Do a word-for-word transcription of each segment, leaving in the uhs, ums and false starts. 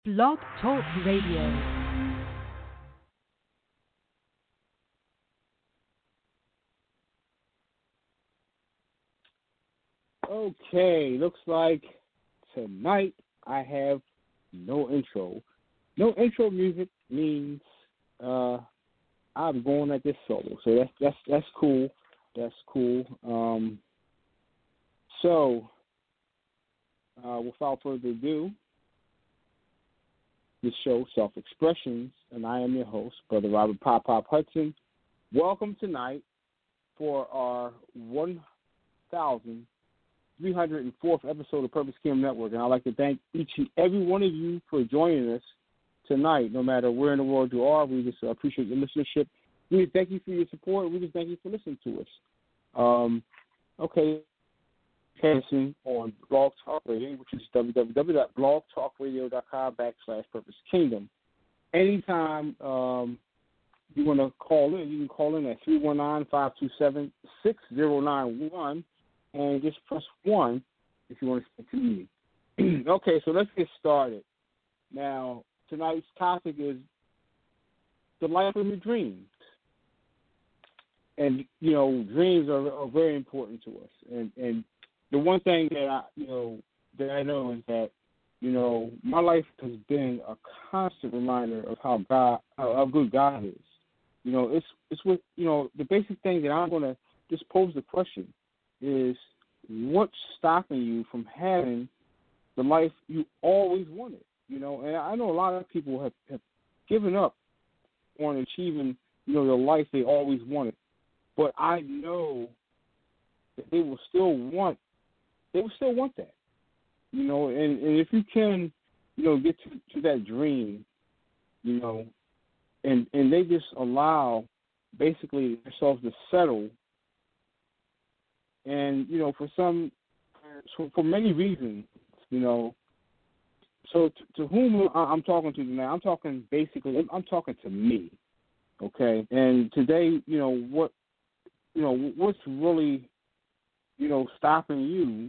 Blog Talk Radio. Okay, looks like tonight I have no intro. No intro music means uh, I'm going at this solo, so that's that's that's cool. That's cool. Um, so, uh, without further ado, this show, Self Expressions, and I am your host, Brother Robert Pop Pop Hudson. Welcome tonight for our one thousand three hundred fourth episode of Purpose Kingdom Network, and I'd like to thank each and every one of you for joining us tonight. No matter where in the world you are, we just uh, appreciate your listenership. We thank you for your support. We just thank you for listening to us. Um, okay, listen on Blog Talk Radio, which is www.blogtalkradio.com backslash Purpose Kingdom. Anytime um, you want to call in, you can call in at three one nine, five two seven, six zero nine one. And just press one if you want to speak to me. Okay, so let's get started. Now, tonight's topic is the life of your dreams. And, you know, dreams are, are very important to us. And and the one thing that I, you know, that I know is that, you know, my life has been a constant reminder of how God, how, how good God is. You know, it's it's what, you know, the basic thing that I'm going to just pose the question is, what's stopping you from having the life you always wanted? You know, and I know a lot of people have, have given up on achieving, you know, the life they always wanted. But I know that they will still want, they will still want that. You know, and, and if you can, you know, get to, to that dream, you know, and, and they just allow basically themselves to settle. And, you know, for some, for, for many reasons, you know, so to, to whom I'm talking to tonight, I'm talking basically, I'm, I'm talking to me, okay? And today, you know, what, you know, what's really, you know, stopping you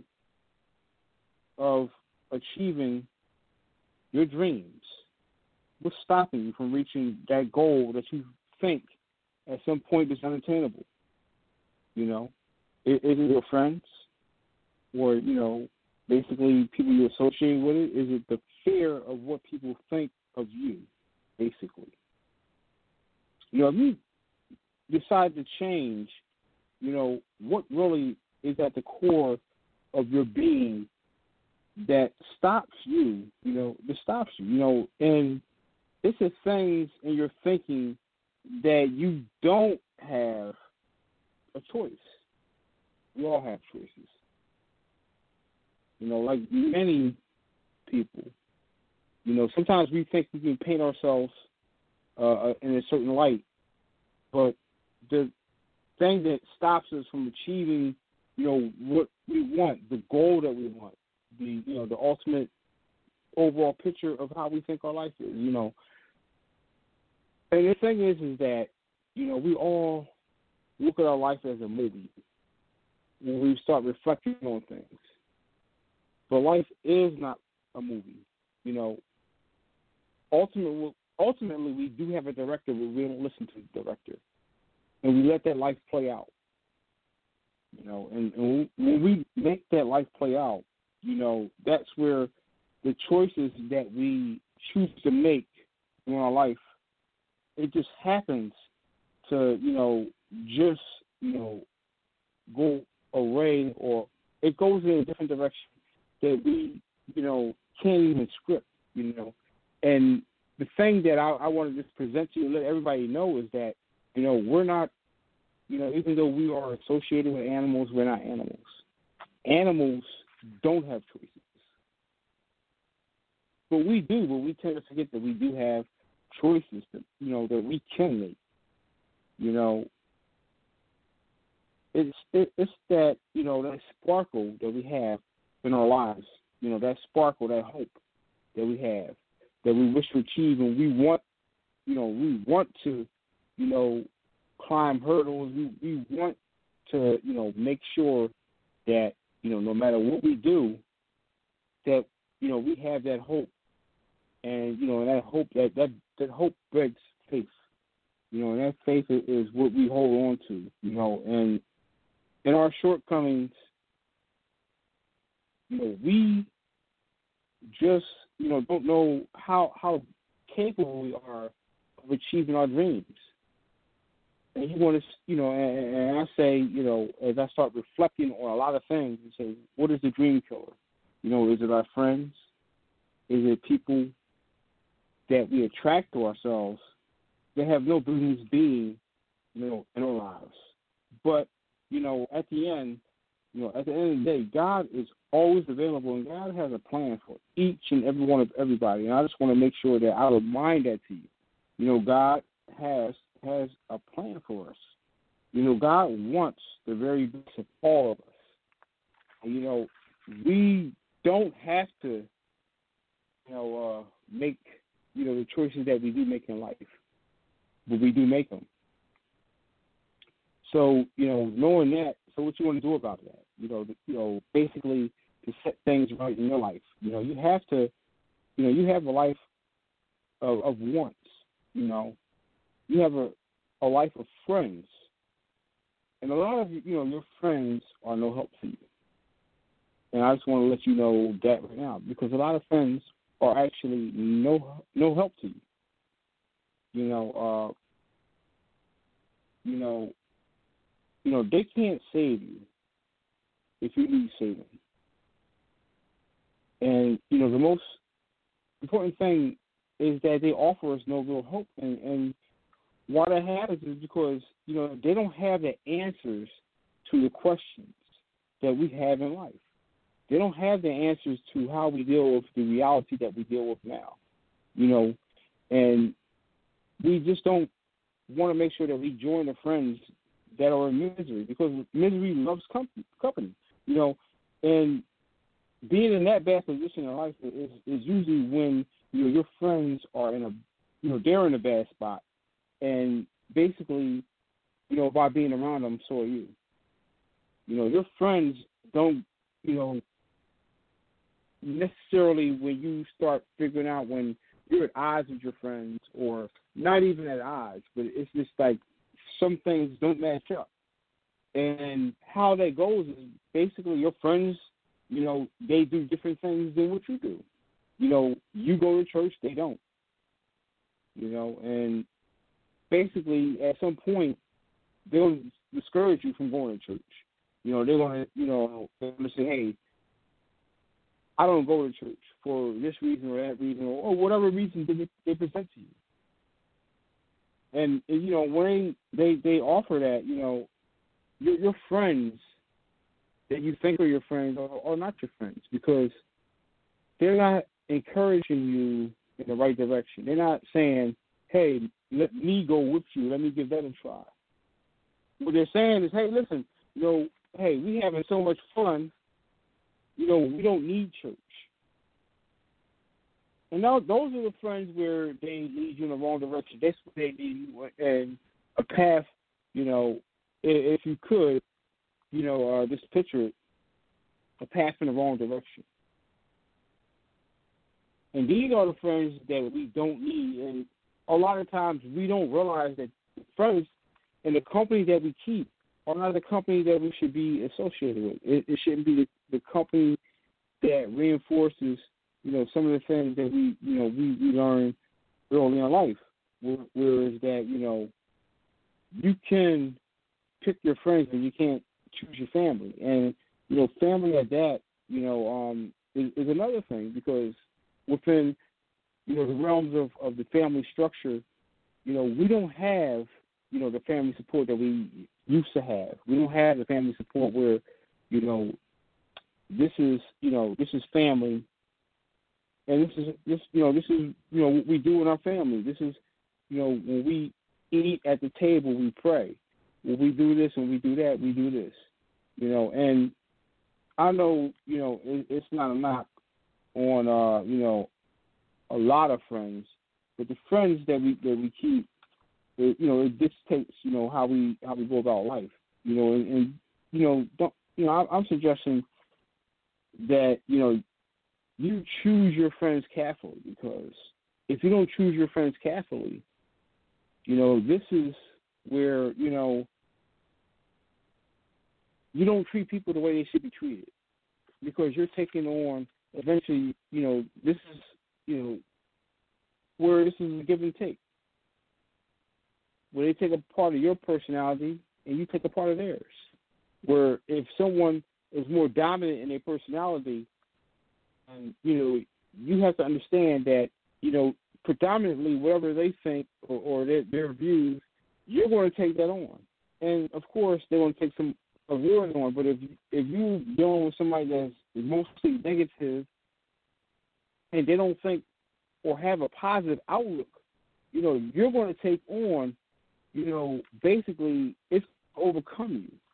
of achieving your dreams? What's stopping you from reaching that goal that you think at some point is unattainable, you know? Is it your friends or, you know, basically people you associate with it? Is it the fear of what people think of you, basically? You know, if you decide to change, you know, what really is at the core of your being that stops you, you know, that stops you, you know, and this is things in your thinking that you don't have a choice. We all have choices. You know, like many people, you know, sometimes we think we can paint ourselves uh, in a certain light, but the thing that stops us from achieving, you know, what we want, the goal that we want, the, you know, the ultimate overall picture of how we think our life is, you know. And the thing is, is that, you know, we all look at our life as a movie when we start reflecting on things. But life is not a movie. You know, ultimately, ultimately we do have a director, but we don't listen to the director. And we let that life play out. You know, and, and when we make that life play out, you know, that's where the choices that we choose to make in our life, it just happens to, you know, just, you know, go away, or it goes in a different direction that we, you know, can't even script, you know. And the thing that I, I want to just present to you and let everybody know is that, you know, we're not, you know, even though we are associated with animals, we're not animals. Animals don't have choices. But we do, but we tend to forget that we do have choices that, you know, that we can make, you know. It's it, it's that, you know, that sparkle that we have in our lives, you know, that sparkle, that hope that we have, that we wish to achieve, and we want, you know, we want to, you know, climb hurdles. We we want to, you know, make sure that, you know, no matter what we do, that, you know, we have that hope and you know, and that hope that that that hope breeds faith. You know, and that faith is, is what we hold on to. You know, and in our shortcomings, you know, we just you know don't know how how capable we are of achieving our dreams. And you want to, you know, and, and I say, you know, as I start reflecting on a lot of things, and say, what is the dream killer? You know, is it our friends? Is it people that we attract to ourselves that have no business being, you know, in our lives? But, you know, at the end, you know, at the end of the day, God is always available, and God has a plan for each and every one of everybody. And I just want to make sure that I remind that to you. You know, God has has a plan for us. You know, God wants the very best of all of us. And, you know, we don't have to, you know, uh, make, you know, the choices that we do make in life, but we do make them. So, you know, knowing that, so what you want to do about that? You know, the, you know, basically to set things right in your life. You know, you have to, you know, you have a life of, of wants. You know, you have a, a life of friends, and a lot of you know your friends are no help to you. And I just want to let you know that right now, because a lot of friends are actually no no help to you. You know, uh, you know, you know they can't save you if you need saving. And you know the most important thing is that they offer us no real hope, and, and why that happens is because, you know, they don't have the answers to the questions that we have in life. They don't have the answers to how we deal with the reality that we deal with now, you know, and we just don't want to make sure that we join the friends that are in misery, because misery loves company, you know, and being in that bad position in life is, is usually when, you know, your friends are in a, you know, they're in a bad spot. And basically, you know, by being around them, so are you. You know, your friends don't, you know, necessarily when you start figuring out when you're at odds with your friends, or not even at odds, but it's just like some things don't match up. And how that goes is basically your friends, you know, they do different things than what you do. You know, you go to church, they don't. You know, and basically at some point they'll discourage you from going to church. You know, they're going to, you know, they're going to say, hey, I don't go to church for this reason or that reason, or, or whatever reason they, they present to you. And, you know, when they, they offer that, you know, your, your friends that you think are your friends are, are not your friends, because they're not encouraging you in the right direction. They're not saying, hey, let me go with you. Let me give that a try. What they're saying is, hey, listen, you know, hey, we having so much fun. You know, we don't need church. And now those are the friends where they lead you in the wrong direction. That's what they need you in a path, you know, if you could, you know, uh, just picture it, a path in the wrong direction. And these are the friends that we don't need. And a lot of times we don't realize that friends and the company that we keep are not the company that we should be associated with. It, it shouldn't be the, the company that reinforces, you know, some of the things that we, you know, we, we learn early in life. Whereas that, you know, you can pick your friends, but you can't choose your family. And, you know, family at that, you know, um, is, is another thing, because within, you know, the realms of, of the family structure, you know, we don't have, you know, the family support that we used to have. We don't have the family support where, you know, this is, you know, this is family, and this is, this, you know, this is, you know, what we do in our family. This is, you know, when we eat at the table, we pray. When we do this and we do that, we do this, you know. And I know, you know, it, it's not a knock on, uh, you know, a lot of friends, but the friends that we that we keep, it, you know, it dictates, you know, how we how we go about life, you know, and, and you know, don't, you know, I, I'm suggesting that, you know, you choose your friends carefully, because if you don't choose your friends carefully, you know, this is where, you know, you don't treat people the way they should be treated because you're taking on, eventually, you know, this is, you know, where this is a give and take. Where they take a part of your personality and you take a part of theirs. Where if someone is more dominant in their personality, and, you know, you have to understand that, you know, predominantly whatever they think or, or their, their views, you're going to take that on. And, of course, they're going to take some of yours on. But if, if you're dealing with somebody that's mostly negative and they don't think or have a positive outlook, you know, you're going to take on, you know, basically it's going to overcome you.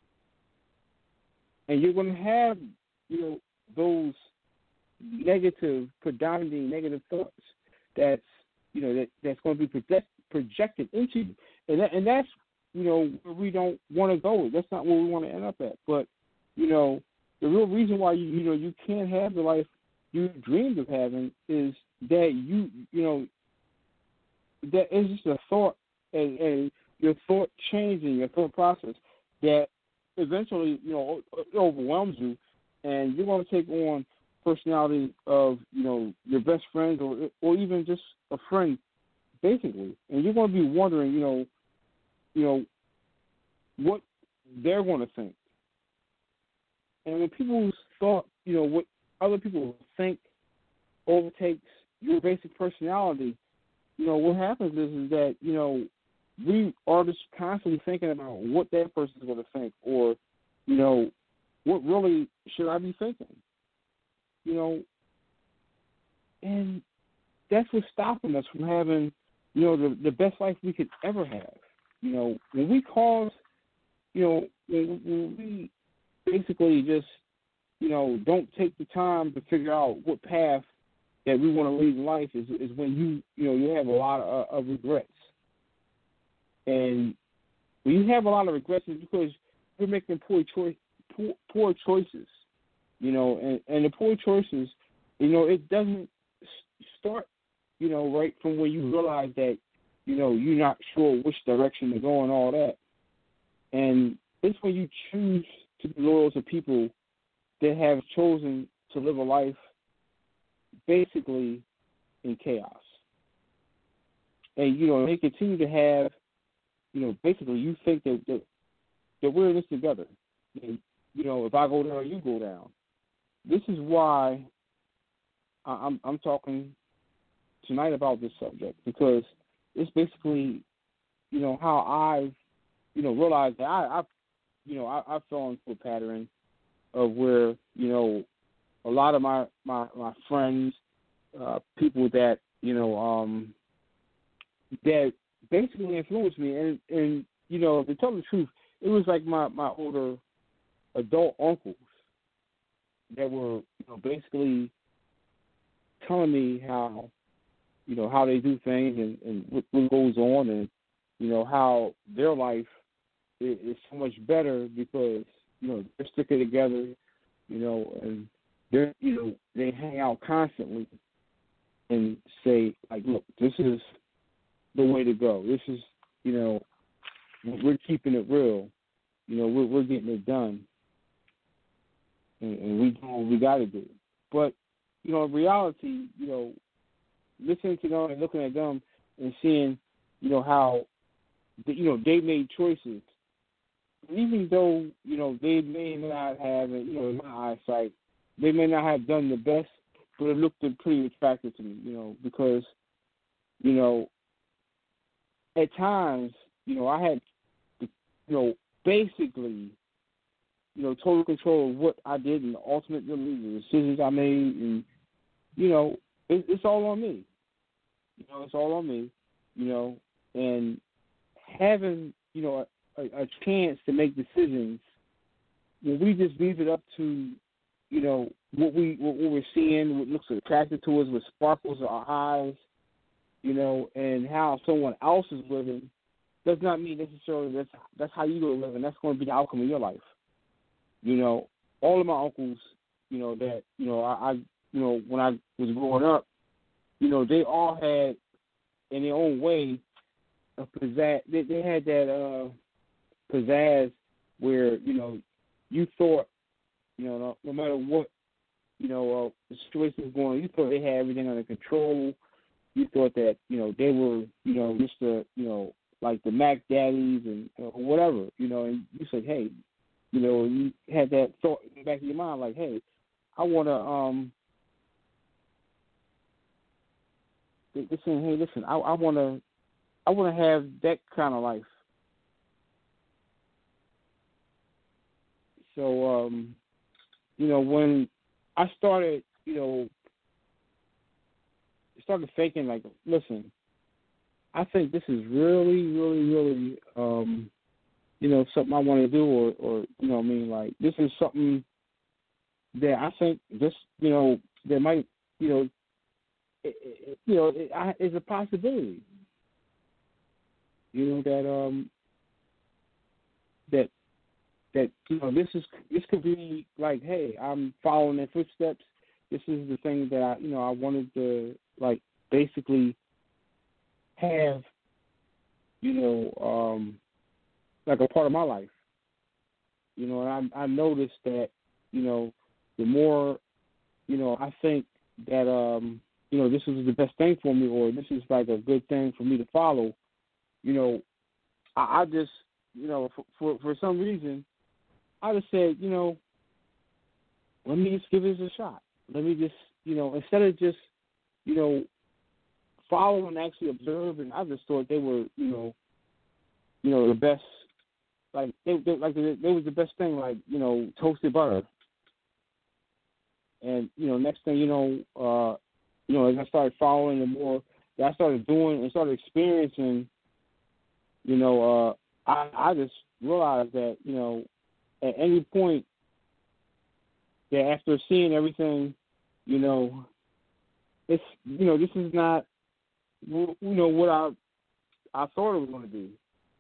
And you're going to have, you know, those negative, predominantly negative thoughts that's, you know, that, that's going to be project, projected into you. And that, and that's, you know, where we don't want to go. That's not where we want to end up at. But, you know, the real reason why, you, you know, you can't have the life you dreamed of having is that you, you know, that is just a thought and, and your thought changing, your thought process that eventually, you know, it overwhelms you, and you're going to take on personality of, you know, your best friends or or even just a friend, basically, and you're going to be wondering, you know, you know, what they're going to think, and when people's thought, you know, what other people think overtakes your basic personality, you know, what happens is, is that, you know, we are just constantly thinking about what that person's going to think or, you know, what really should I be thinking? You know, and that's what's stopping us from having, you know, the, the best life we could ever have. You know, when we cause, you know, when, when we basically just, you know, don't take the time to figure out what path that we want to lead in life is, is when you, you know, you have a lot of, of regrets. And when you have a lot of regrets, it's because you're making poor choice, poor, poor choices, you know, and, and the poor choices, you know, it doesn't start, you know, right from when you realize that, you know, you're not sure which direction to go and all that. And it's when you choose to be loyal to people that have chosen to live a life basically in chaos. And, you know, they continue to have, you know, basically you think that, that, that we're in this together. And, you know, if I go down, you go down. This is why I'm, I'm talking tonight about this subject, because it's basically, you know, how I've, you know, realized that I, I you know, I, I fell into a pattern of where, you know, a lot of my, my, my friends, uh, people that, you know, um, that basically influenced me. And, and, you know, to tell the truth, it was like my, my older adult uncles that were, you know, basically telling me how, you know, how they do things and, and what, what goes on, and, you know, how their life is, is so much better because, you know, they're sticking together, you know, and they're, you know, they hang out constantly and say, like, look, this is the way to go. This is, you know, we're keeping it real. You know, we're, we're getting it done. And, and we do what we got to do. But, you know, in reality, you know, listening to them and looking at them and seeing, you know, how, you know, they made choices. And even though, you know, they may not have, you know, in my eyesight, they may not have done the best, but it looked pretty attractive to me, you know, because, you know, at times, you know, I had, you know, basically, you know, total control of what I did and ultimately the decisions I made, and, you know, it, it's all on me. You know, it's all on me, you know, and having, you know, a, a chance to make decisions when we just leave it up to, you know, what, we, what, what we're seeing, what looks attractive to us, what sparkles our eyes, you know, and how someone else is living does not mean necessarily that's, that's how you're going to live, and that's going to be the outcome of your life. You know, all of my uncles, you know, that, you know, I, I you know, when I was growing up, you know, they all had, in their own way, a pizzazz. They, they had that uh, pizzazz where, you know, you thought, you know, no, no matter what, you know, uh, the situation was going on, you thought they had everything under control. You thought that, you know, they were, you know, just the, you know, like the Mac Daddies and uh, whatever, you know, and you said, hey, you know, you had that thought in the back of your mind, like, hey, I want to, um, listen, hey, listen, I, I want to, I want to have that kind of life. So, um, you know, when I started, you know, started thinking, like, listen, I think this is really, really, really, um, you know, something I want to do, or, or, you know what I mean, like, this is something that I think just, you know, there might, you know, it, it, you know, it, I, it's a possibility, you know, that, um, that, that, you know, this is, this could be like, hey, I'm following their footsteps. This is the thing that I, you know, I wanted to, like, basically have, you know, um, like a part of my life. You know, and I, I noticed that, you know, the more, you know, I think that, um, you know, this is the best thing for me, or this is like a good thing for me to follow, you know, I, I just, you know, for, for, for some reason, I just said, you know, let me just give this a shot. Let me just, you know, instead of just, you know, follow and actually observe, and I just thought they were, you know, you know, the best, like they, they like they, they was the best thing, like, you know, toasted butter. And, you know, next thing you know, uh, you know, as I started following, the more that I started doing and started experiencing, you know, uh, I, I just realized that, you know, at any point that after seeing everything, you know, it's, you know, this is not, you know, what I I thought it was going to be.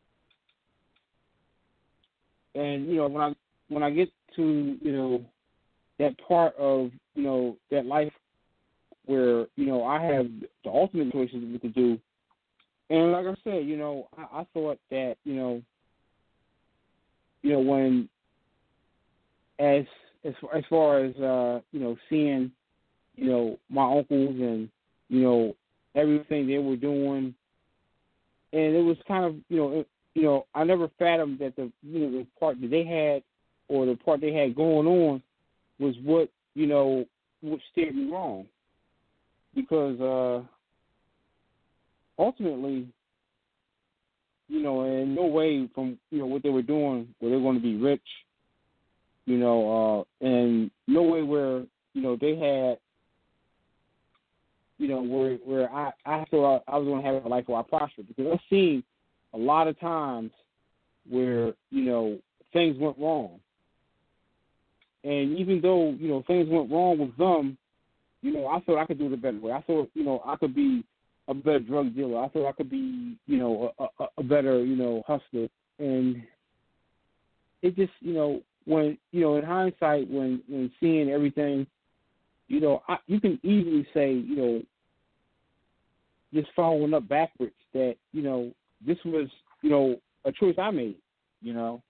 And, you know, when I when I get to, you know, that part of, you know, that life where, you know, I have the ultimate choices we could do. And like I said, you know, I, I thought that, you know, you know, when as as as far as uh, you know, seeing, you know, my uncles and, you know, everything they were doing, and it was kind of, you know, it, you know, I never fathomed that the, you know, the part that they had, or the part they had going on, was what, you know, what steered me wrong. Because uh, ultimately, you know, in no way from, you know, what they were doing were they going to be rich, you know, uh, and no way where, you know, they had, you know, where where I, I thought I was going to have a life where I prospered. Because I've seen a lot of times where, you know, things went wrong. And even though, you know, things went wrong with them, you know, I thought I could do it a better way. I thought, you know, I could be a better drug dealer. I thought I could be, you know, a, a, a better, you know, hustler. And it just, you know, when, you know, in hindsight, when, when seeing everything, you know, I, you can easily say, you know, just following up backwards, that, you know, this was, you know, a choice I made, you know.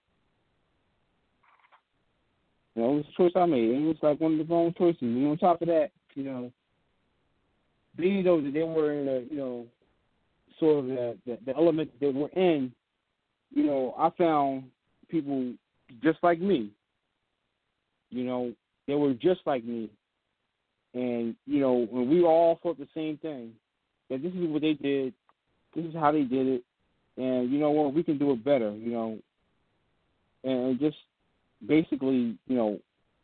You know, it was a choice I made. It was like one of the wrong choices. And on top of that, you know, being though that they were in a, you know, sort of the, the, the element that they were in, you know, I found people just like me. You know, they were just like me. And, you know, when we all thought the same thing, that this is what they did, this is how they did it, and you know what, we can do it better, you know, and just basically, you know,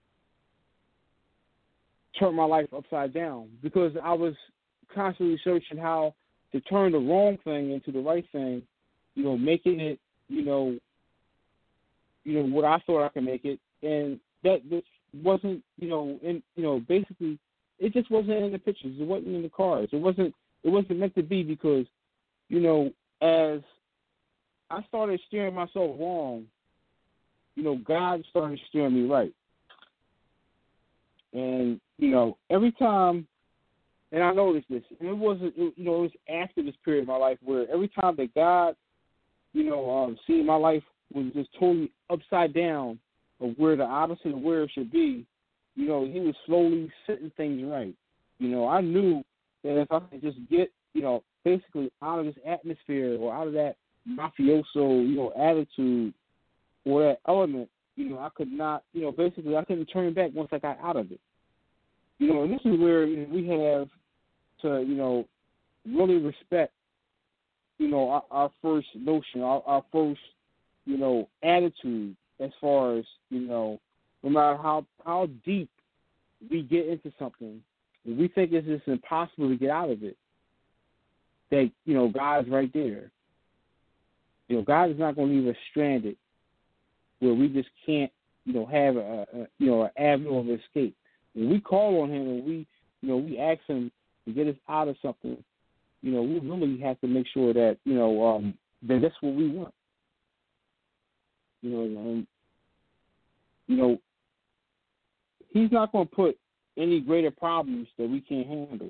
turn my life upside down, because I was constantly searching how to turn the wrong thing into the right thing, you know, making it, you know, you know what I thought I could make it, and that just wasn't, you know, in, you know, basically, it just wasn't in the pictures, it wasn't in the cards, it wasn't, it wasn't meant to be, because, you know, as I started steering myself wrong, you know, God started steering me right. And, you know, every time and I noticed this, and it wasn't, it, you know, it was after this period of my life where every time that God, you know, um, seeing my life was just totally upside down of where the opposite of where it should be, you know, he was slowly setting things right. You know, I knew that if I could just get, you know, basically out of this atmosphere or out of that mafioso, you know, attitude or that element, you know, I could not, you know, basically I couldn't turn back once I got out of it. You know, and this is where, you know, we have to, you know, really respect, you know, our, our first notion, our, our first, you know, attitude as far as, you know, no matter how, how deep we get into something, if we think it's just impossible to get out of it, that, you know, God's right there. You know, God is not going to leave us stranded where we just can't, you know, have a, a you know, an avenue of escape. When we call on him and we, you know, we ask him to get us out of something, you know, we really have to make sure that, you know, um, that that's what we want. You know, and, you know, he's not going to put any greater problems that we can't handle.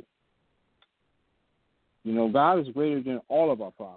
You know, God is greater than all of our problems.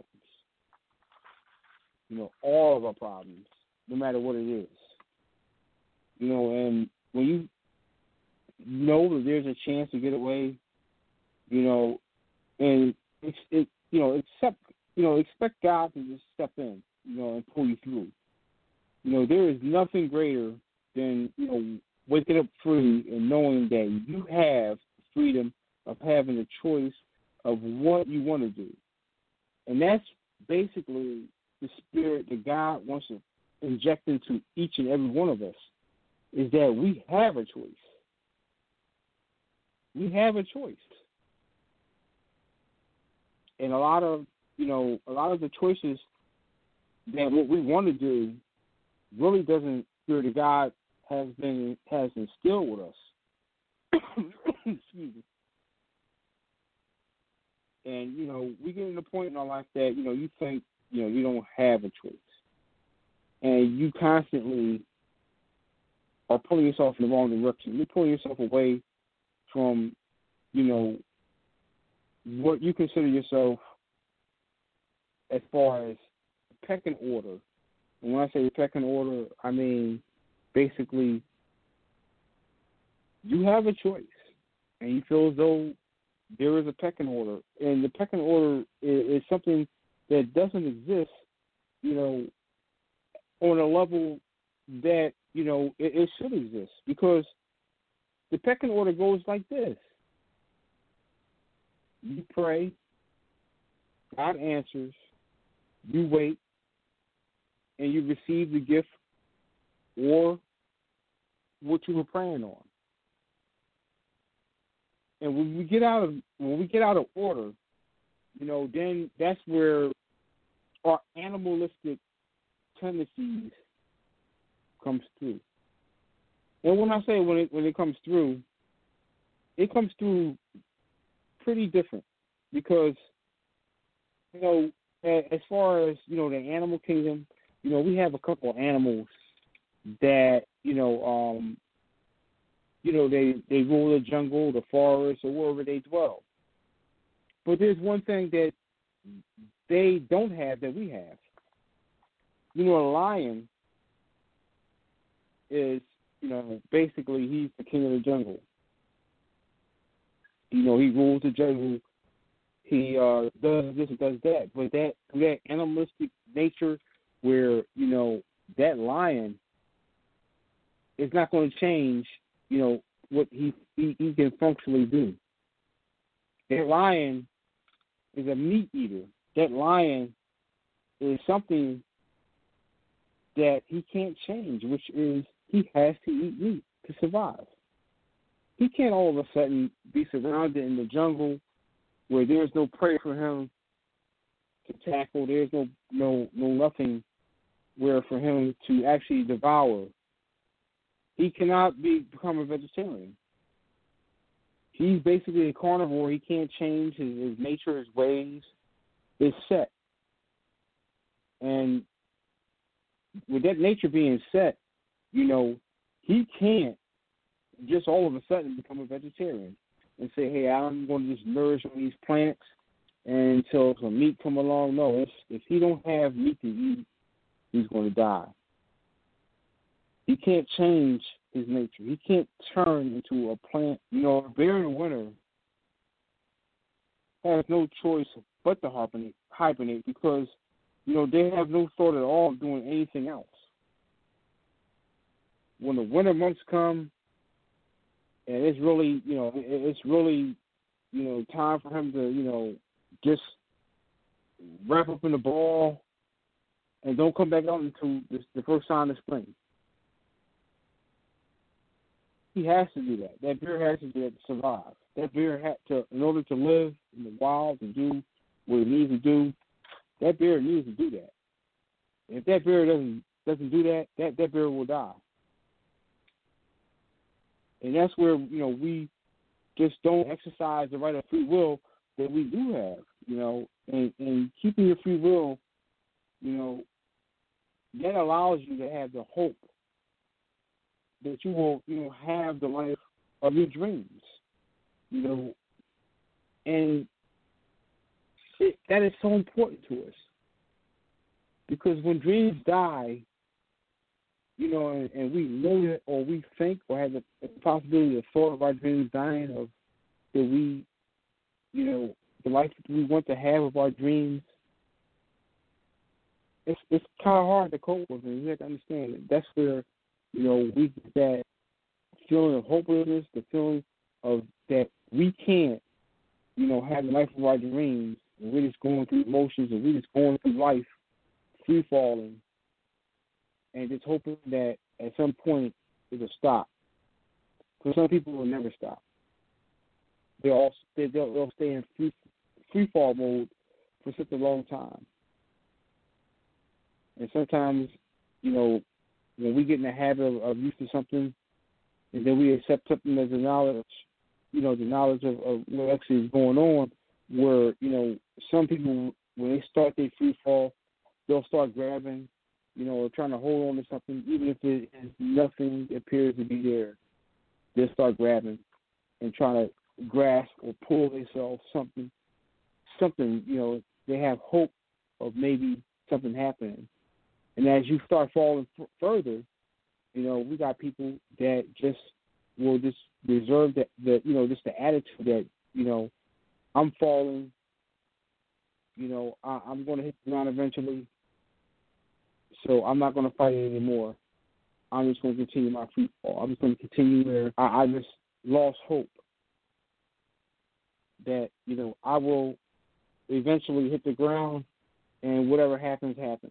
You know, all of our problems, no matter what it is. You know, and when you know that there's a chance to get away, you know, and it's it, you know, accept, you know, expect God to just step in, you know, and pull you through. You know, there is nothing greater than, you know, waking up free and knowing that you have freedom of having a choice of what you want to do. And that's basically the spirit that God wants to inject into each and every one of us, is that we have a choice. We have a choice. And a lot of, you know, a lot of the choices that what we want to do really doesn't, Spirit of God has been, has instilled with us. Excuse me. And, you know, we get to a point in our life that, you know, you think, you know, you don't have a choice. And you constantly are pulling yourself in the wrong direction. You're pulling yourself away from, you know, what you consider yourself as far as pecking order. And when I say pecking order, I mean basically you have a choice. And you feel as though there is a pecking order. And the pecking order is, is something that doesn't exist, you know, on a level that, you know, it, it should exist. Because the pecking order goes like this. You pray, God answers, you wait, and you receive the gift or what you were praying on. And when we get out of when we get out of order, you know, then that's where our animalistic tendencies comes through. And when I say when it when it comes through, it comes through pretty different, because, you know, as far as, you know, the animal kingdom, you know, we have a couple of animals that, you know, um, you know, they, they rule the jungle, the forest, or wherever they dwell. But there's one thing that they don't have that we have. You know, a lion is, you know, basically he's the king of the jungle. You know, he rules the jungle. He uh, does this and does that. But that that animalistic nature where, you know, that lion is not going to change, you know, what he, he, he can functionally do. That lion is a meat eater. That lion is something that he can't change, which is he has to eat meat to survive. He can't all of a sudden be surrounded in the jungle where there's no prey for him to tackle. There's no no no nothing where for him to actually devour. He cannot be become a vegetarian. He's basically a carnivore. He can't change his, his nature, his ways. It's set. And with that nature being set, you know, he can't just all of a sudden become a vegetarian. and say, hey, I'm going to just nourish on these plants until some meat come along. No, if, if he don't have meat to eat, he's going to die. He can't change his nature. He can't turn into a plant. You know, a bear in the winter has no choice but to hibernate, hibernate because, you know, they have no thought at all of doing anything else. When the winter months come, and it's really, you know, it's really, you know, time for him to, you know, just wrap up in the ball and don't come back out until the, the first sign of spring. He has to do that. That bear has to do that to survive. That bear had to, in order to live in the wild and do what he needs to do, that bear needs to do that. And if that bear doesn't doesn't do that, that, that bear will die. And that's where, you know, we just don't exercise the right of free will that we do have, you know, and, and keeping your free will, you know, that allows you to have the hope that you will, you know, have the life of your dreams, you know, and it, that is so important to us because when dreams die, you know, and, and we know that, or we think, or have the, the possibility of thought of our dreams dying, of that we, you know, the life that we want to have of our dreams, it's it's kind of hard to cope with, and you have to understand it. That's where, you know, we get that feeling of hopelessness, the feeling of that we can't, you know, have the life of our dreams, and we're just going through emotions, and we're just going through life, free falling, and just hoping that at some point it'll stop. Because some people will never stop. They'll all, they'll, they'll stay in free, free fall mode for such a long time. And sometimes, you know, when we get in the habit of, of used to something, and then we accept something as a knowledge, you know, the knowledge of, of what actually is going on, where, you know, some people, when they start their free fall, they'll start grabbing, you know, or trying to hold on to something, even if it is nothing appears to be there. They'll start grabbing and trying to grasp or pull themselves something, something, you know, they have hope of maybe something happening. And as you start falling f- further, you know, we got people that just will just reserve that, the, you know, just the attitude that, you know, I'm falling, you know, I, I'm going to hit the ground eventually, so I'm not going to fight it anymore. I'm just going to continue my free fall. I'm just going to continue where I, I just lost hope that, you know, I will eventually hit the ground and whatever happens, happens.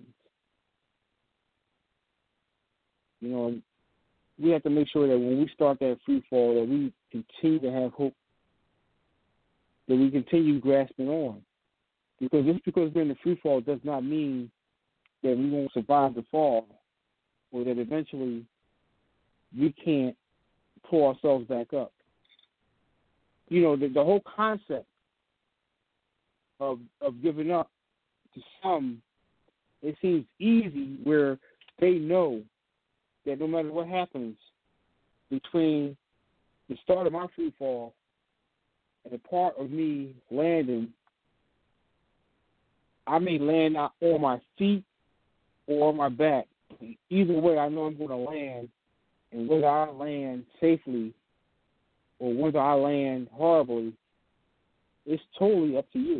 You know, we have to make sure that when we start that free fall, that we continue to have hope, that we continue grasping on. Because just because we're in the free fall does not mean that we won't survive the fall, or that eventually we can't pull ourselves back up. You know, the, the whole concept of of giving up to some, it seems easy where they know that no matter what happens between the start of my free fall and the part of me landing, I may land on my feet or on my back. Either way, I know I'm going to land, and whether I land safely or whether I land horribly, it's totally up to you.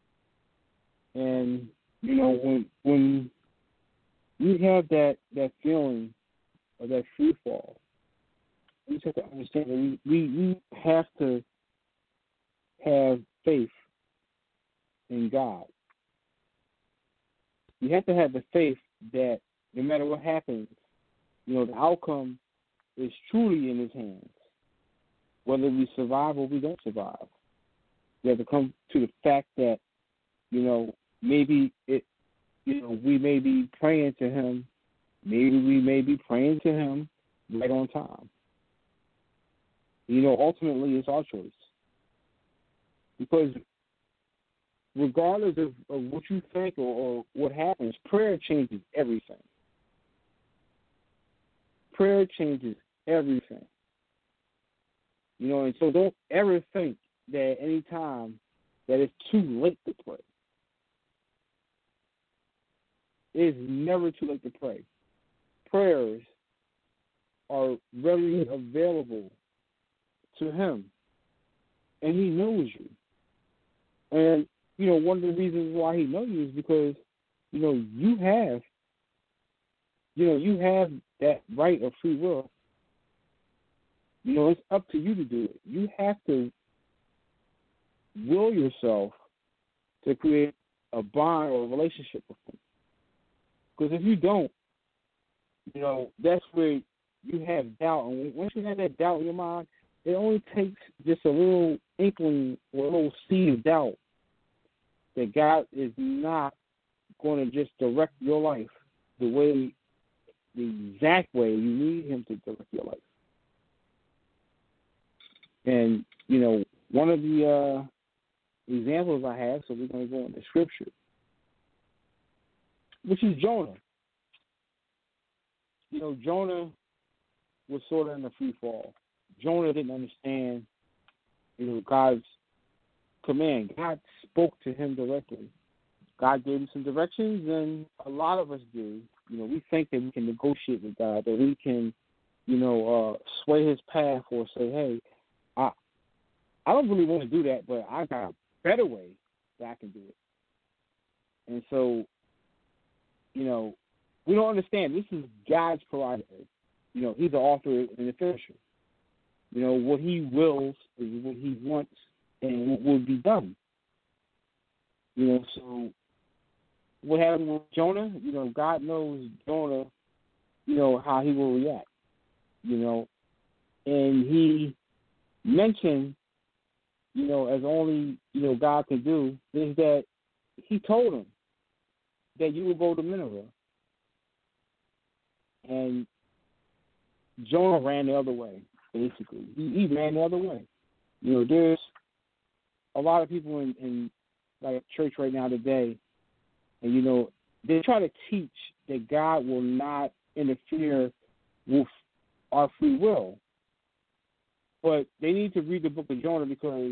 And, you know, when when you have that, that feeling of that free fall, we just have to understand that we, we, we have to have faith in God. You have to have the faith that no matter what happens, you know, the outcome is truly in His hands. Whether we survive or we don't survive, we have to come to the fact that, you know, maybe it, you know, we may be praying to Him, maybe we may be praying to Him right on time. You know, ultimately, it's our choice. Because regardless of, of what you think or, or what happens, prayer changes everything. Prayer changes everything. You know, and so don't ever think that at any time that it's too late to pray. It is never too late to pray. Prayers are readily available to him, and he knows you. And, you know, one of the reasons why he knows you is because, you know, you have, you know, you have that right of free will. You know, it's up to you to do it. You have to will yourself to create a bond or a relationship with him. Because if you don't, you know, that's where you have doubt. And once you have that doubt in your mind, it only takes just a little inkling or a little seed of doubt that God is not going to just direct your life the way, the exact way you need him to direct your life. And, you know, one of the uh, examples I have, so we're going to go into Scripture, which is Jonah. You know, Jonah was sort of in a free fall. Jonah didn't understand, you know, God's command. God spoke to him directly. God gave him some directions, and a lot of us do. You know, we think that we can negotiate with God, that we can, you know, uh, sway his path or say, hey, I, I don't really want to do that, but I got a better way that I can do it. And so, you know, we don't understand. This is God's prerogative. You know, he's the author and the finisher. You know, what he wills is what he wants and what will be done. You know, so what happened with Jonah, you know, God knows Jonah, you know, how he will react. You know, and he mentioned, you know, as only, you know, God can do, is that he told him that you will go to Nineveh. And Jonah ran the other way, basically. He, he ran the other way. You know, there's a lot of people in, in like church right now today, and, you know, they try to teach that God will not interfere with our free will. But they need to read the book of Jonah, because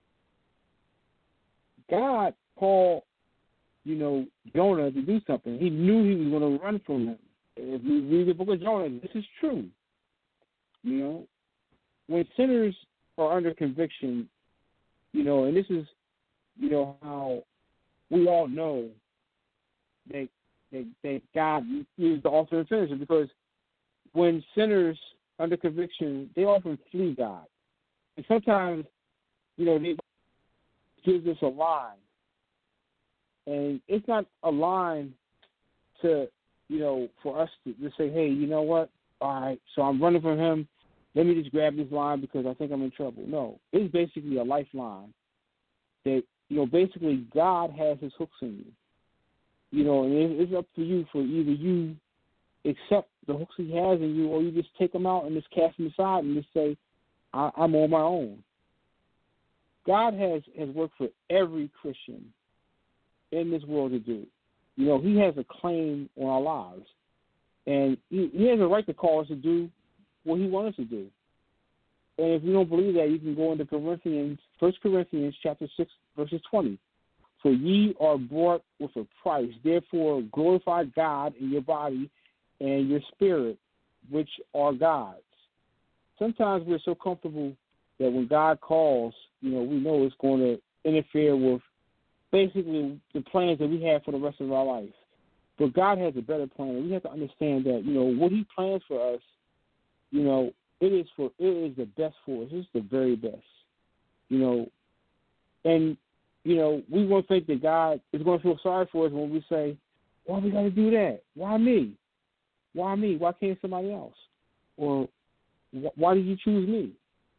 God called, you know, Jonah to do something. He knew he was going to run from him. If you read the book of Jonah, this is true. You know, when sinners are under conviction, you know, and this is, you know, how we all know that, that, that God is the author and finisher, because when sinners under conviction, they often flee God. And sometimes, you know, they give us a line. And it's not a line to, you know, for us to just say, hey, you know what? All right, so I'm running from him. Let me just grab this line because I think I'm in trouble. No, it's basically a lifeline that, you know, basically God has his hooks in you. You know, and it's up to you for either you accept the hooks he has in you, or you just take them out and just cast them aside and just say, I- I'm on my own. God has, has worked for every Christian in this world to do. You know, he has a claim on our lives. And he, he has a right to call us to do what he wants us to do. And if you don't believe that, you can go into Corinthians, First Corinthians chapter six, verses twenty. For ye are bought with a price. Therefore, glorify God in your body and your spirit, which are God's. Sometimes we're so comfortable that when God calls, you know, we know it's going to interfere with basically the plans that we have for the rest of our life. But God has a better plan. We have to understand that, you know, what he plans for us, you know, it is for it is the best for us. It's the very best. You know, and, you know, we won't think that God is going to feel sorry for us when we say, why we got to do that? Why me? Why me? Why can't somebody else? Or why did you choose me?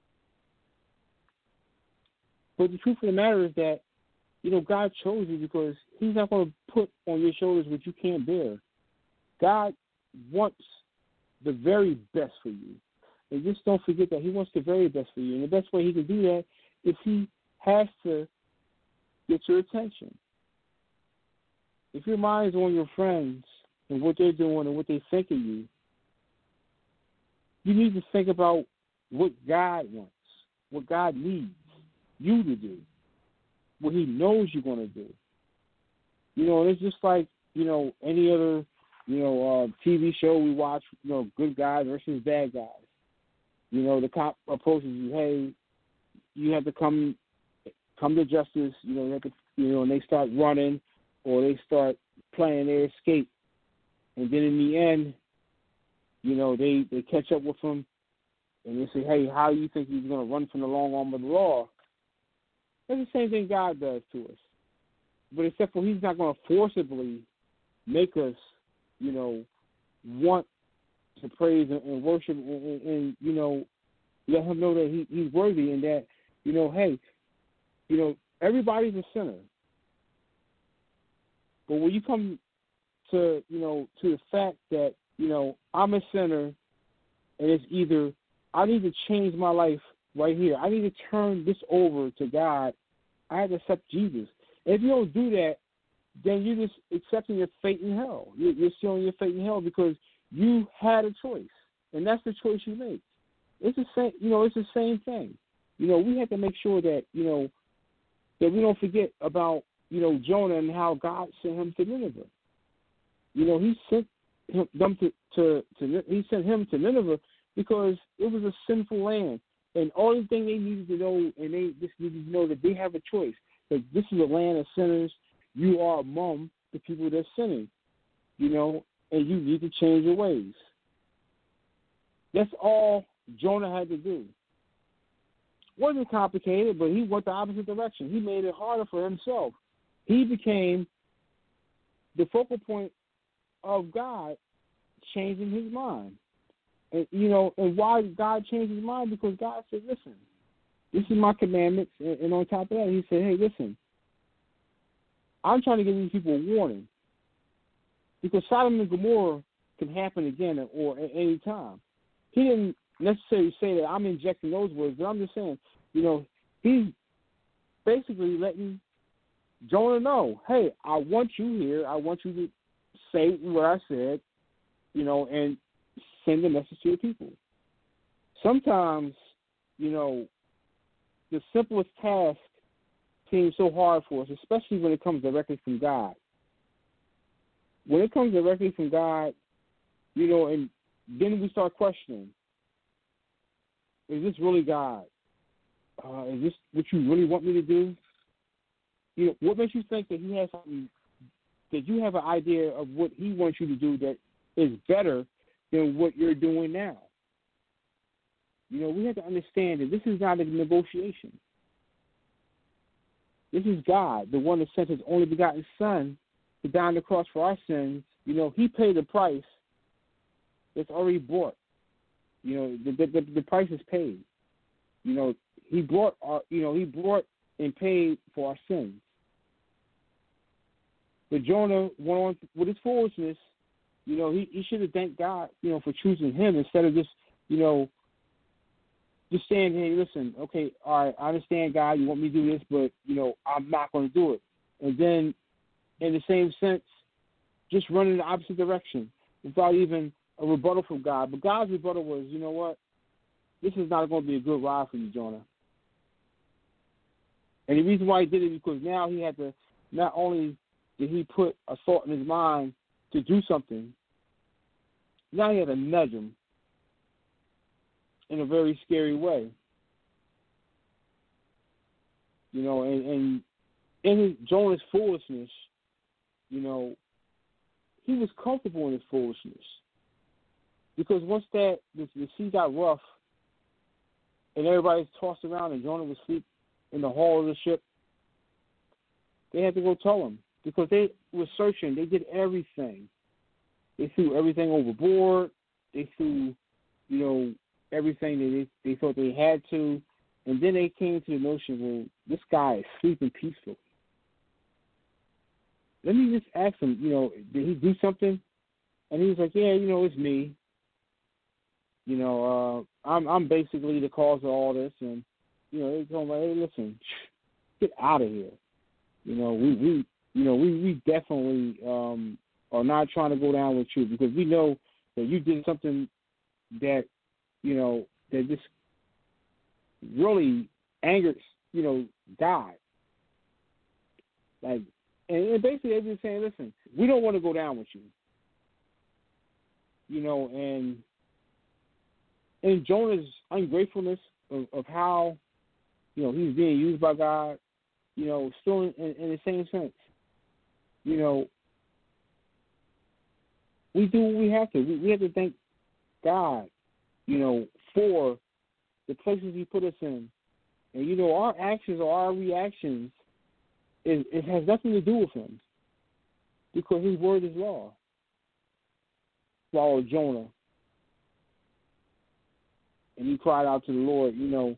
But the truth of the matter is that, you know, God chose you because he's not going to put on your shoulders what you can't bear. God wants the very best for you. And just don't forget that he wants the very best for you. And the best way he can do that is he has to get your attention. If your mind's on your friends and what they're doing and what they think of you, you need to think about what God wants. what God needs you to do, what He knows you're going to do. You know, and it's just like, you know, any other, you know, uh, T V show we watch, you know, good guys versus bad guys. You know, the cop approaches you, hey, you have to come come to justice, you know, you have to, you know, and they start running or they start playing their escape. And then in the end, you know, they, they catch up with them and they say, hey, how do you think he's going to run from the long arm of the law? That's the same thing God does to us. But except for He's not going to forcibly make us, you know, want to praise and, and worship and, and, and, you know, let Him know that he, He's worthy and that, you know, hey, you know, everybody's a sinner. But when you come to, you know, to the fact that, you know, I'm a sinner and it's either I need to change my life right here. I need to turn this over to God. I have to accept Jesus. If you don't do that, then you're just accepting your fate in hell. You're, you're sealing your fate in hell because you had a choice, and that's the choice you make. It's the same, you know. It's the same thing. You know, we have to make sure that you know that we don't forget about you know Jonah and how God sent him to Nineveh. You know, He sent him, them to, to to He sent him to Nineveh because it was a sinful land, and only thing they needed to know, and they just needed to know that they have a choice. That this is a land of sinners. You are among the people that's sinning, you know, and you need to change your ways. That's all Jonah had to do. Wasn't complicated, but he went the opposite direction. He made it harder for himself. He became the focal point of God changing His mind. And, you know, and why did God change His mind? Because God said, listen, this is my commandments. And, and on top of that, He said, hey, listen, I'm trying to give these people a warning because Sodom and Gomorrah can happen again or at any time. He didn't necessarily say that I'm injecting those words, but I'm just saying, you know, He's basically letting Jonah know, hey, I want you here. I want you to say what I said, you know, and send the message to the people. Sometimes, you know, the simplest task seems so hard for us, especially when it comes directly from God. When it comes directly from God, you know, and then we start questioning, is this really God? Uh, is this what you really want me to do? You know, what makes you think that He has something, that you have an idea of what He wants you to do that is better than what you're doing now? You know, we have to understand that this is not a negotiation. This is God, the one that sent His only begotten Son to die on the cross for our sins. You know, He paid the price that's already bought. You know, the the, the price is paid. You know, He brought our, you know, He brought and paid for our sins. But Jonah went on with his foolishness. You know, he, he should have thanked God, you know, for choosing him instead of just, you know, just saying, hey, listen, okay, all right, I understand, God, you want me to do this, but, you know, I'm not going to do it. And then, in the same sense, just running the opposite direction without even a rebuttal from God. But God's rebuttal was, you know what, this is not going to be a good ride for you, Jonah. And the reason why He did it is because now He had to, not only did He put a thought in his mind to do something, now He had to nudge him in a very scary way. You know, and, and in his, Jonah's foolishness, you know, he was comfortable in his foolishness. Because once that the, the sea got rough and everybody's tossed around and Jonah was asleep in the hull of the ship, they had to go tell him because they were searching. They did everything. They threw everything overboard. They threw, you know, everything that they, they thought they had to. And then they came to the notion, well, this guy is sleeping peacefully. Let me just ask him, you know, did he do something? And he was like, yeah, you know, it's me. You know, uh, I'm I'm basically the cause of all this. And, you know, they told him, hey, listen, get out of here. You know, we, we you know, we, we definitely um, are not trying to go down with you because we know that you did something that, you know, that just really angered, you know, God. Like, and, and basically they've been saying, listen, we don't want to go down with you. You know, and and Jonah's ungratefulness of, of how, you know, he's being used by God, you know, still in, in, in the same sense. You know, we do what we have to. We, we have to thank God, you know, for the places he put us in. And, you know, our actions or our reactions, it, it has nothing to do with him because his word is law. Follow Jonah. And he cried out to the Lord, you know.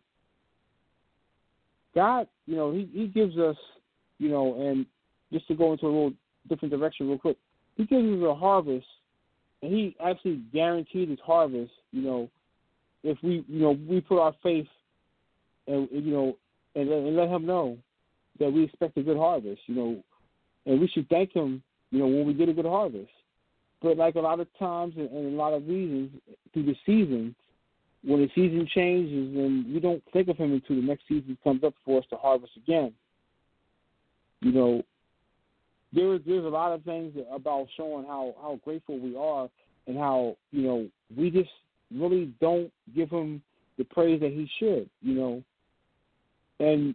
God, you know, he, he gives us, you know, and just to go into a little different direction real quick, he gives us a harvest, and he actually guaranteed his harvest, you know, if we, you know, we put our faith and, you know, and, and let him know that we expect a good harvest, you know, and we should thank him, you know, when we get a good harvest. But like a lot of times and, and a lot of reasons through the seasons, when the season changes and we don't think of him until the next season comes up for us to harvest again. You know, there, there's a lot of things about showing how, how grateful we are and how, you know, we just really don't give him the praise that he should, you know. And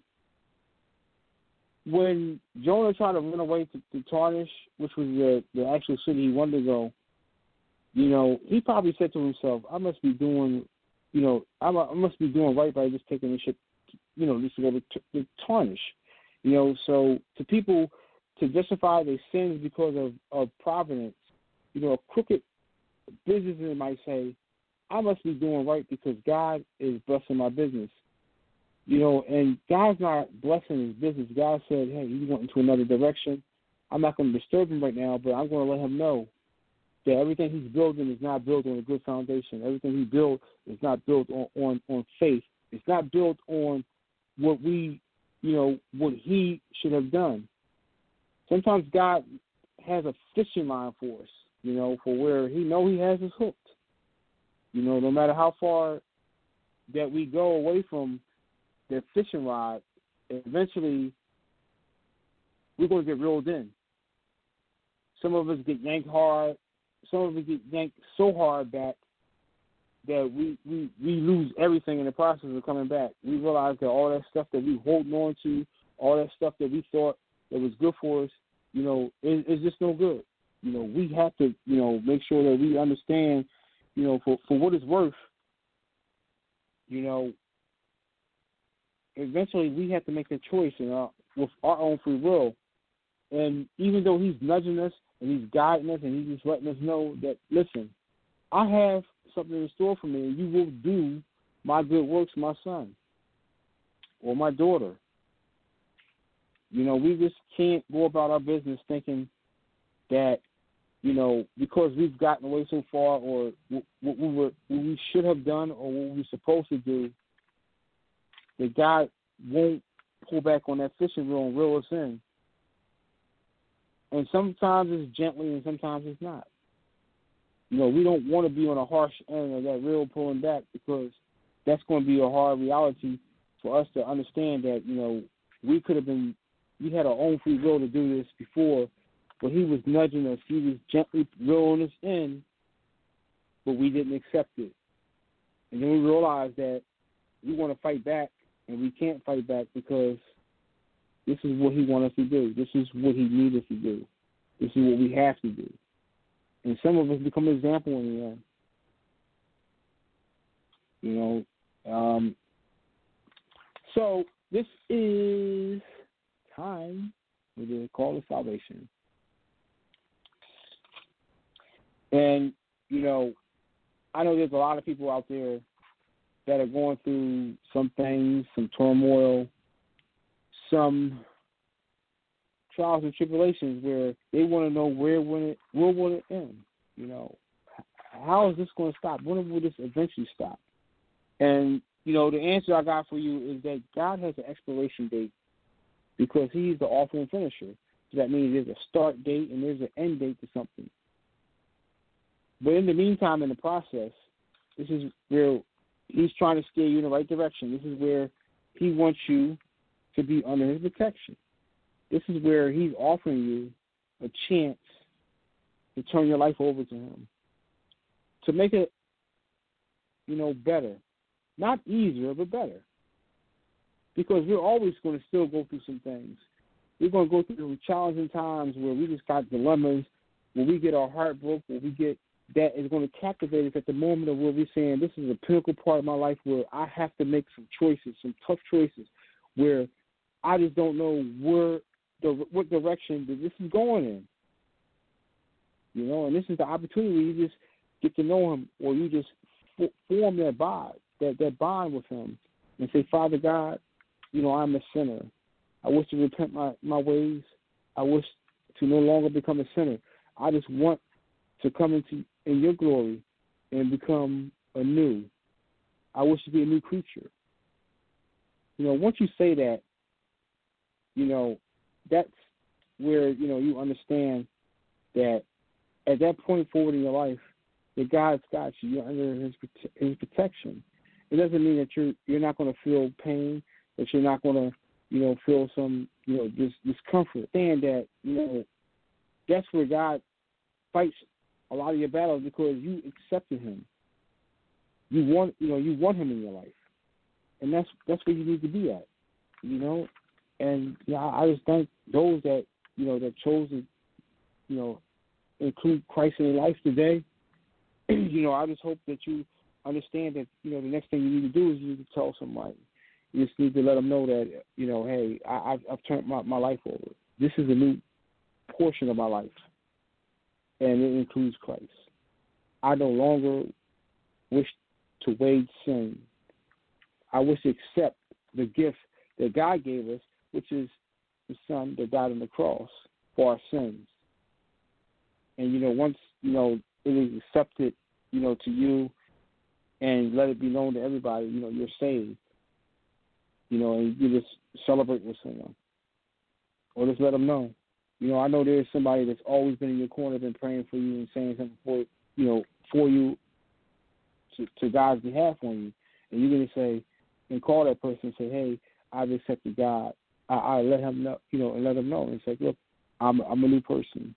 when Jonah tried to run away to, to Tarshish, which was the, the actual city he wanted to go, you know, he probably said to himself, I must be doing, you know, I must be doing right by just taking this ship, you know, just to go to, to Tarshish. You know, so to people to justify their sins because of, of providence, you know, a crooked businessman might say, I must be doing right because God is blessing my business. You know, and God's not blessing his business. God said, hey, he went into another direction. I'm not going to disturb him right now, but I'm going to let him know that everything he's building is not built on a good foundation. Everything he built is not built on, on, on faith. It's not built on what we, you know, what he should have done. Sometimes God has a fishing line for us, you know, for where he know he has us hooked. You know, no matter how far that we go away from their fishing rod, eventually we're going to get reeled in. Some of us get yanked hard. Some of us get yanked so hard back that we, we, we lose everything in the process of coming back. We realize that all that stuff that we holding on to, all that stuff that we thought that was good for us, you know, is it, just no good. You know, we have to, you know, make sure that we understand, you know, for, for what it's worth, you know, eventually we have to make a choice, you know, with our own free will. And even though he's nudging us and he's guiding us and he's just letting us know that, listen, I have something in store for me and you will do my good works, my son or my daughter. You know, we just can't go about our business thinking that, you know, because we've gotten away so far or what we were, what we should have done or what we were supposed to do, that God won't pull back on that fishing reel and reel us in. And sometimes it's gently and sometimes it's not. You know, we don't want to be on a harsh end of that reel pulling back because that's going to be a hard reality for us to understand that, you know, we could have been, we had our own free will to do this before, but he was nudging us. He was gently reeling us in, but we didn't accept it. And then we realized that we want to fight back, and we can't fight back because this is what he wants us to do. This is what he needs us to do. This is what we have to do. And some of us become an example in the end. You know, um, so this is time for the call of salvation. And, you know, I know there's a lot of people out there that are going through some things, some turmoil, some trials and tribulations where they want to know where will it, where will it end? You know, how is this going to stop? When will this eventually stop? And, you know, the answer I got for you is that God has an expiration date because he's the author and finisher. So that means there's a start date and there's an end date to something. But in the meantime, in the process, this is where he's trying to steer you in the right direction. This is where he wants you to be under his protection. This is where he's offering you a chance to turn your life over to him, to make it, you know, better. Not easier, but better. Because we're always going to still go through some things. We're going to go through challenging times where we just got dilemmas, where we get our heart broke, where we get that is going to captivate us at the moment of where we're saying, this is a pinnacle part of my life where I have to make some choices, some tough choices, where I just don't know where the what direction that this is going in. You know, and this is the opportunity where you just get to know him, or you just f- form that bond, that, that bond with him, and say, Father God, you know, I'm a sinner. I wish to repent my, my ways. I wish to no longer become a sinner. I just want to come into in your glory and become anew. I wish to be a new creature. You know, once you say that, you know, that's where, you know, you understand that at that point forward in your life, that God's got you. You're under his, his protection. It doesn't mean that you're you're not going to feel pain, that you're not going to, you know, feel some, you know, dis, discomfort. And that, you know, that's where God fights a lot of your battles, because you accepted him. You want, you know, you want him in your life, and that's that's where you need to be at, you know. And yeah, I just thank those that, you know, that chose to, you know, include Christ in their life today. You know, I just hope that you understand that, you know, the next thing you need to do is you need to tell somebody. You just need to let them know that, you know, hey, I, I've, I've turned my, my life over. This is a new portion of my life, and it includes Christ. I no longer wish to wage sin. I wish to accept the gift that God gave us, which is the Son that died on the cross for our sins. And, you know, once, you know, it is accepted, you know, to you, and let it be known to everybody, you know, you're saved. You know, and you just celebrate with someone. Or just let them know. You know, I know there's somebody that's always been in your corner, been praying for you and saying something for, you know, for you to, to God's behalf on you. And you're going to say, and call that person and say, hey, I've accepted God. I, I let him know, you know, and let him know. And say, look, I'm, I'm a new person.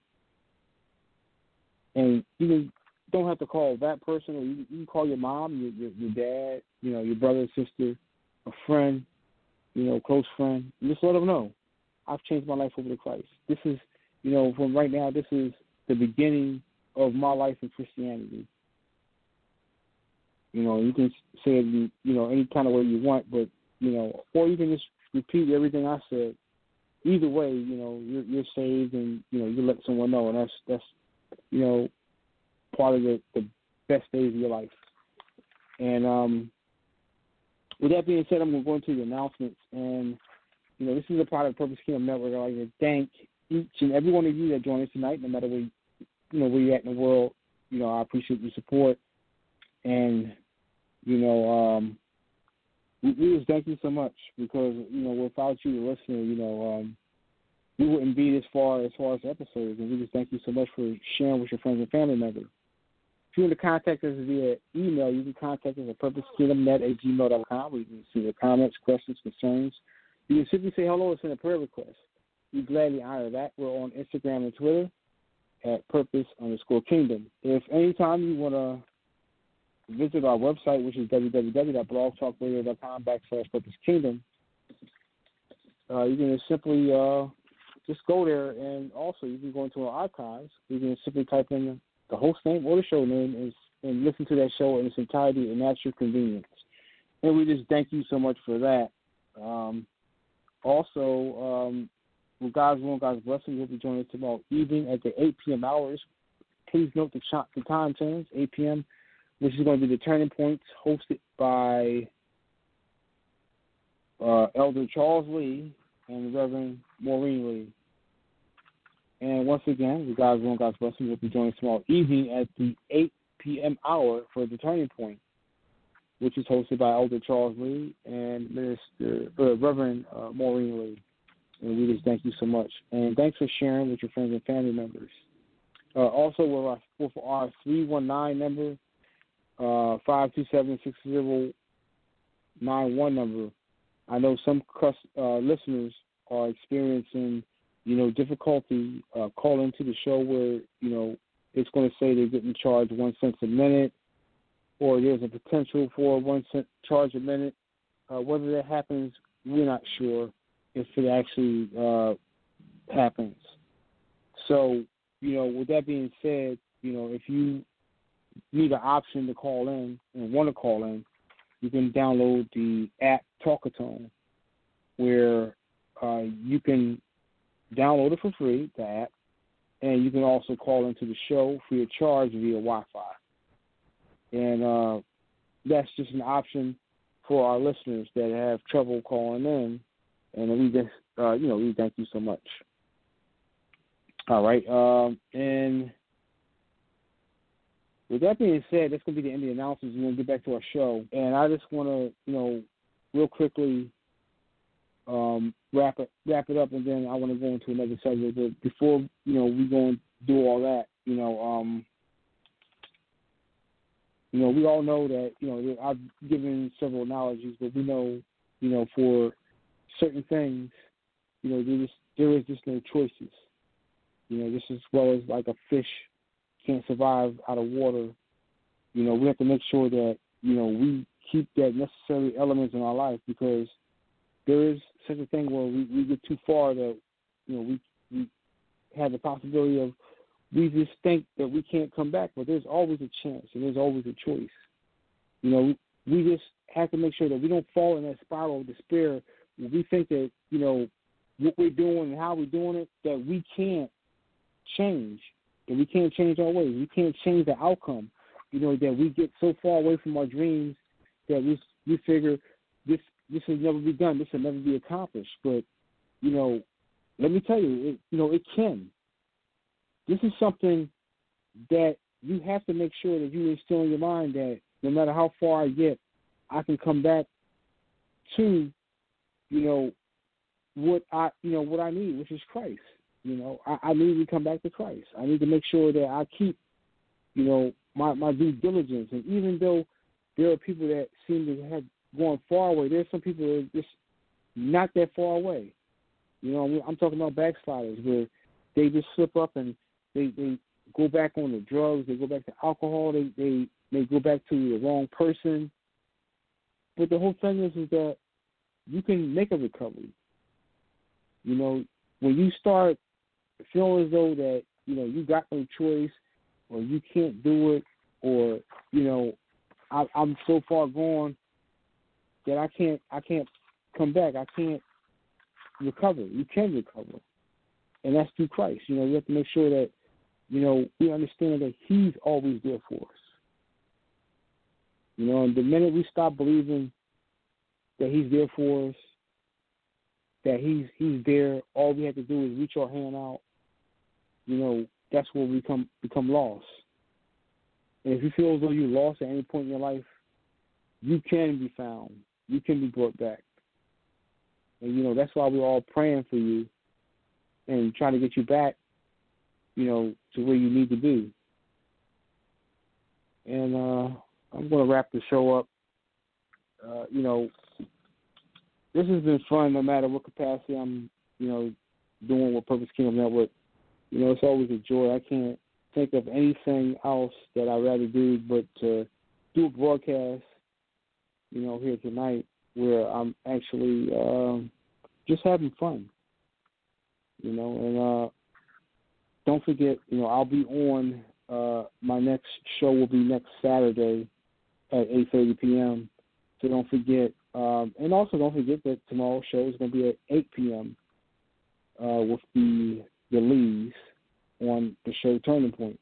And you don't have to call that person, or you, you can call your mom, your, your, your dad, you know, your brother, sister, a friend, you know, close friend. And just let them know, I've changed my life over to Christ. This is, you know, from right now, this is the beginning of my life in Christianity. You know, you can say it, you, you know, any kind of way you want, but, you know, or you can just repeat everything I said. Either way, you know, you're, you're saved, and, you know, you let someone know, and that's, that's you know, part of the, the best days of your life. And um, with that being said, I'm going to go into the announcements. And, you know, this is a part of Purpose Kingdom Network. I'd like to thank each and every one of you that joined us tonight, no matter where, you know, where you're at in the world. You know, I appreciate your support. And, you know, um, we, we just thank you so much, because, you know, without you, the listener, you know, um, we wouldn't be this far as far as episodes. And we just thank you so much for sharing with your friends and family members. If you want to contact us via email, you can contact us at purpose kingdom net at gmail dot com, where you can see your comments, questions, concerns. You can simply say hello and send a prayer request. We gladly honor that. We're on Instagram and Twitter at purpose underscore kingdom. If anytime you want to visit our website, which is www.blogtalkradio.com backslash purpose kingdom, uh, you can just simply uh, just go there, and also you can go into our archives. You can simply type in the host name or the show name and, and listen to that show in its entirety, and that's your convenience. And we just thank you so much for that. Um, also, um, with God's will and God's blessing, you'll be joining us tomorrow evening at the eight p.m. hours. Please note the, ch- the time change, eight p.m., which is going to be the Turning Points, hosted by uh, Elder Charles Lee and Reverend Maureen Lee. And once again, with God's will and God's blessing, we'll be joining us tomorrow evening at the eight p.m. hour for the Turning Point, which is hosted by Elder Charles Lee and Minister uh, Reverend uh, Maureen Lee. And we just thank you so much. And thanks for sharing with your friends and family members. Uh, also, with our, with our three one nine number, uh, five two seven, six zero nine one number. I know some cus- uh, listeners are experiencing, you know, difficulty uh, calling to the show where, you know, it's going to say they're getting charged one cent a minute, or there's a potential for one cent charge a minute. Uh, whether that happens, we're not sure if it actually uh, happens. So, you know, with that being said, you know, if you need an option to call in and want to call in, you can download the app Talkatone, where uh, you can download it for free, the app, and you can also call into the show free of charge via Wi-Fi. And uh, that's just an option for our listeners that have trouble calling in, and we just, uh, you know, we thank you so much. All right, um, and with that being said, that's going to be the end of the announcements. We're going to get back to our show. And I just want to, you know, real quickly um, wrap it wrap it up, and then I want to go into another subject. But before, you know, we go and do all that, you know, um, you know, we all know that, you know, I've given several analogies, but we know, you know, for certain things, you know, there is, there is just no choices. You know, just as well as like a fish can't survive out of water, you know, we have to make sure that, you know, we keep that necessary elements in our life, because there is such a thing where we, we get too far that, you know, we, we have the possibility of, we just think that we can't come back, but there's always a chance and there's always a choice. You know, we just have to make sure that we don't fall in that spiral of despair where we think that, you know, what we're doing and how we're doing it, that we can't change. And we can't change our ways. We can't change the outcome. You know, that we get so far away from our dreams that we we figure this this will never be done. This will never be accomplished. But, you know, let me tell you, it, you know, it can. This is something that you have to make sure that you instill in your mind that no matter how far I get, I can come back to, you know, what I you know what I need, which is Christ. You know, I, I need to come back to Christ. I need to make sure that I keep, you know, my, my due diligence. And even though there are people that seem to have gone far away, there's some people that are just not that far away. You know, I'm talking about backsliders where they just slip up and they, they go back on the drugs, they go back to alcohol, they, they may go back to the wrong person. But the whole thing is, is that you can make a recovery. You know, when you start feel as though that, you know, you got no choice, or you can't do it, or, you know, I, I'm so far gone that I can't I can't come back. I can't recover. You can recover, and that's through Christ. You know, we have to make sure that, you know, we understand that He's always there for us. You know, and the minute we stop believing that He's there for us, that He's He's there, all we have to do is reach our hand out. You know, that's where we become become lost. And if you feel as though you're lost at any point in your life, you can be found. You can be brought back. And, you know, that's why we're all praying for you and trying to get you back, you know, to where you need to be. And uh, I'm going to wrap the show up. Uh, you know, this has been fun no matter what capacity I'm, you know, doing with Purpose Kingdom Network. You know, it's always a joy. I can't think of anything else that I'd rather do but to do a broadcast, you know, here tonight where I'm actually um, just having fun, you know. And uh, don't forget, you know, I'll be on, uh, my next show will be next Saturday at eight thirty p.m. So don't forget. Um, and also don't forget that tomorrow's show is going to be at eight p.m. Uh, with the the Lees on the show Turning Points.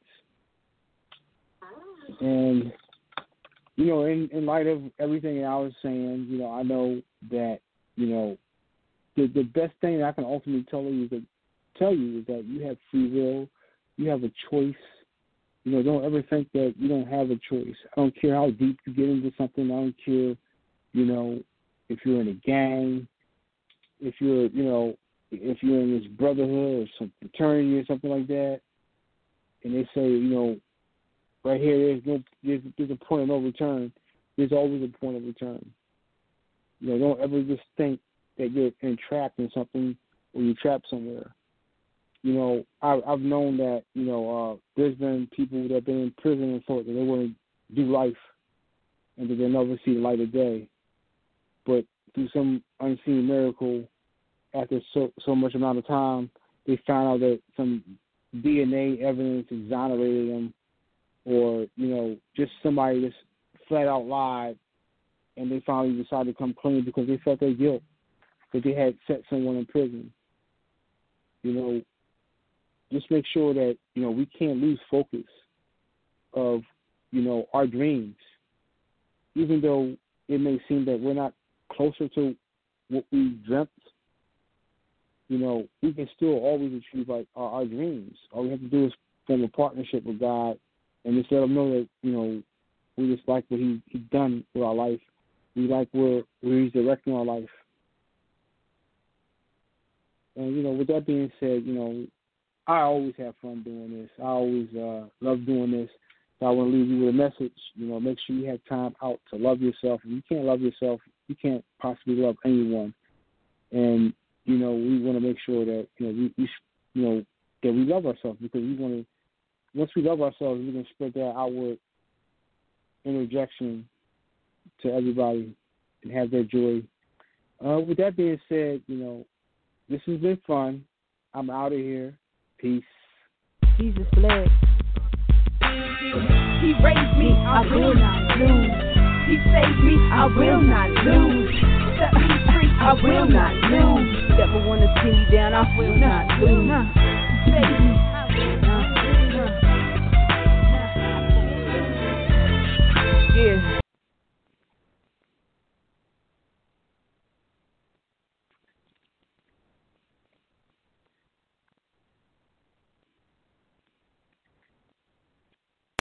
And, you know, in, in light of everything I was saying, you know, I know that, you know, the the best thing that I can ultimately tell you is that, tell you is that you have free will, you have a choice. You know, don't ever think that you don't have a choice. I don't care how deep you get into something. I don't care, you know, if you're in a gang, if you're, you know, if you're in this brotherhood or some fraternity or something like that, and they say, you know, right here, there's no, there's, there's a point of no return. There's always a point of return. You know, don't ever just think that you're entrapped in something or you're trapped somewhere. You know, I, I've known that, you know, uh, there's been people that have been in prison and thought that they wouldn't do life and that they'll never see the light of day. But through some unseen miracle, after so, so much amount of time, they found out that some D N A evidence exonerated them, or, you know, just somebody just flat out lied, and they finally decided to come clean because they felt their guilt, that they had set someone in prison. You know, just make sure that, you know, we can't lose focus of, you know, our dreams. Even though it may seem that we're not closer to what we dreamt, you know, we can still always achieve our, our, our dreams. All we have to do is form a partnership with God and just let him know that, you know, we just like what he, he's done with our life. We like where, where he's directing our life. And, you know, with that being said, you know, I always have fun doing this. I always uh, love doing this. So I want to leave you with a message. You know, make sure you have time out to love yourself. If you can't love yourself, you can't possibly love anyone. And, you know, we want to make sure that, you know, we, we you know, that we love ourselves, because we want to, once we love ourselves, we can spread that outward interjection to everybody and have their joy. Uh, with that being said, you know, this has been fun. I'm out of here. Peace. Jesus bless. He raised me, I will not lose. He saved me, I will not lose. Set me free, I will not lose. Never want to see me down, I will not lose. He saved me.